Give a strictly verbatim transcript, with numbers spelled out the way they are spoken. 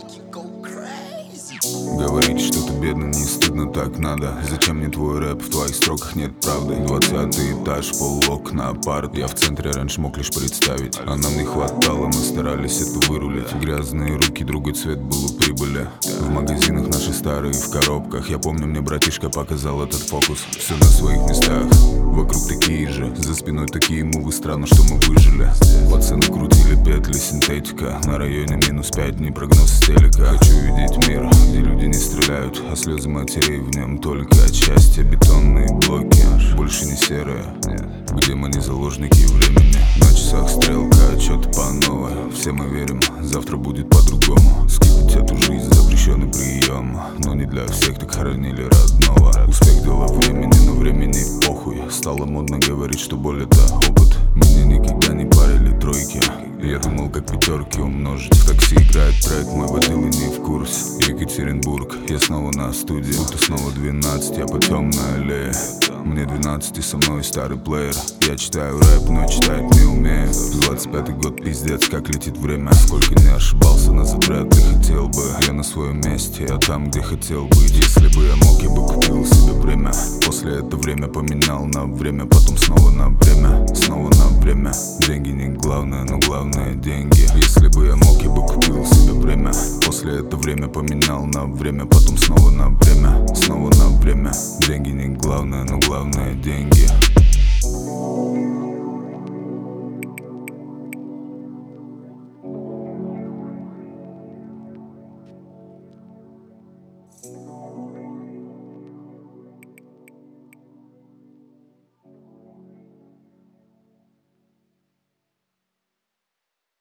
Говорить, что ты бедный, не стыдно, так надо. Зачем мне твой рэп, в твоих строках нет правды. Двадцатый этаж, полуокна, апарт. Я в центре раньше мог лишь представить, а нам не хватало, мы старались это вырулить. Грязные руки, другой цвет был у прибыли. В магазинах наши старые, в коробках. Я помню, мне братишка показал этот фокус. Все на своих местах, вокруг такие же. За спиной такие мувы, странно, что мы выжили. Пацаны крутили петли, синтетика. На районе минус пять, не прогноз с телека. Хочу видеть мир, где люди не стреляют, а слезы матерей в нем только от счастья. Бетонные блоки, больше не серые, где мы не заложники времени. На часах стрелка, отчет по новой. Все мы верим, завтра будет по-другому. Скипать эту жизнь запрещенный прием, но не для всех, так хоронили родного. Успех дело времени, но времени похуй. Стало модно говорить, что боль это опыт. Меня никогда не парили тройки. Я думал, как пятерки умножить. В такси играет трек, мой водил и не в курс. Екатеринбург, я снова на студии. Будто снова двенадцать, я по темной аллее. Мне двенадцать и со мной старый плеер. Я читаю рэп, но читать не умею. Двадцать пятый год, пиздец, как летит время. Сколько не ошибался, назад вряд ли хотел бы. Я на своем месте, я там, где хотел быть. Если бы я мог, я бы купил себе время. После это время поменял на время, потом снова на время, снова на время. Деньги не главное, но главное деньги. Если бы я мог, я бы купил себе время. После это время поменял на время, потом снова на время, снова на время. Деньги не главное, но главное деньги.